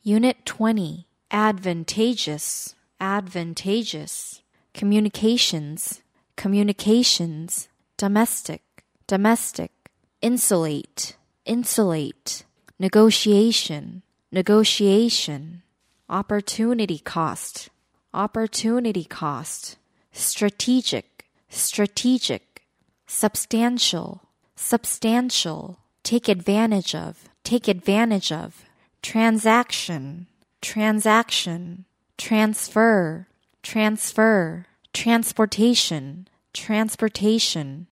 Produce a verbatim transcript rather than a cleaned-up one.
Unit twenty. Advantageous, advantageous. Communications, communications. Domestic, domestic. Insulate, insulate. Negotiation, negotiation. Opportunity cost, opportunity cost. Strategic, strategic. Substantial, substantial. Take advantage of, take advantage of. Transaction, transaction. Transfer, transfer. Transportation, transportation.